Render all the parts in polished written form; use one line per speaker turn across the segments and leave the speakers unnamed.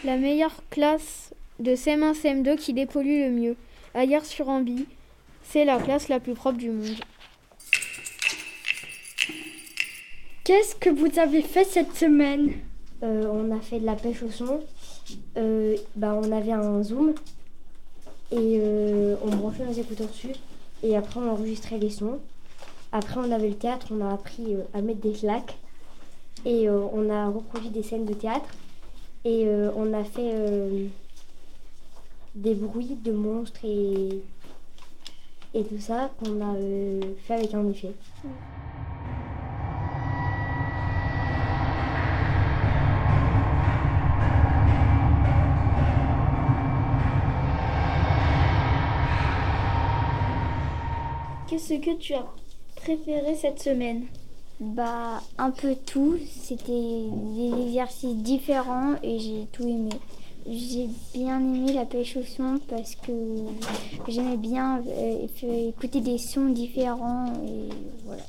La meilleure classe de CM1, CM2 qui dépollue le mieux. À Hyères-sur-Amby, c'est la classe la plus propre du monde.
Qu'est-ce que vous avez fait cette semaine ?
On a fait de la pêche au son. On avait un zoom et on branchait nos écouteurs dessus. Et après, on enregistrait les sons. Après, on avait le théâtre, on a appris à mettre des claques. Et on a reproduit des scènes de théâtre. Et on a fait des bruits de monstres et tout ça qu'on a fait avec un effet.
Qu'est-ce que tu as préféré cette semaine ?
Un peu tout. C'était des exercices différents et j'ai tout aimé. J'ai bien aimé la pêche au son parce que j'aimais bien écouter des sons différents et voilà.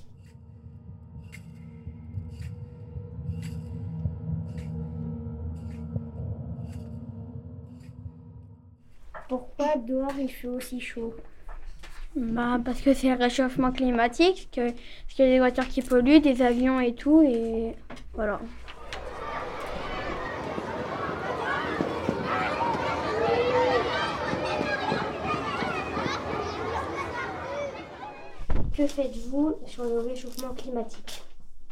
Pourquoi dehors il fait aussi chaud ?
Parce que c'est le réchauffement climatique, parce qu'il y a des voitures qui polluent, des avions et tout, et voilà.
Que faites-vous sur le réchauffement climatique ?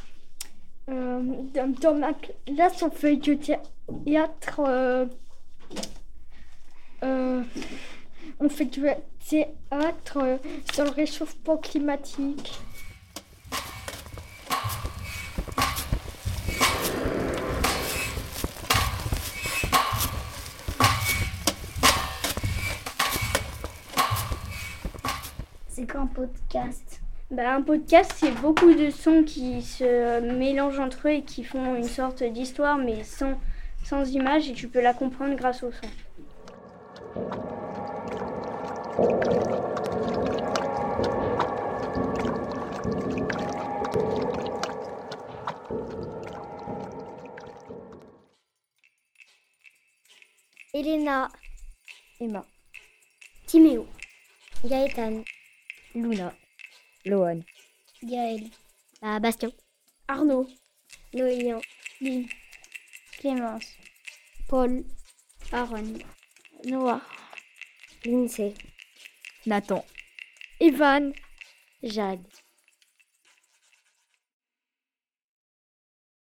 Dans ma classe, on fait du théâtre. On fait du théâtre sur le réchauffement climatique.
C'est qu'un podcast.
Un podcast, c'est beaucoup de sons qui se mélangent entre eux et qui font une sorte d'histoire, mais sans image, et tu peux la comprendre grâce au son.
Elena,
Emma,
Timéo, Gaëtan,
Luna, Lohan,
Gaël, Bastien,
Arnaud,
Noélian,
Lynn,
Clémence,
Paul,
Aaron,
Noah,
Lindsay,
Nathan,
Evan,
Jade.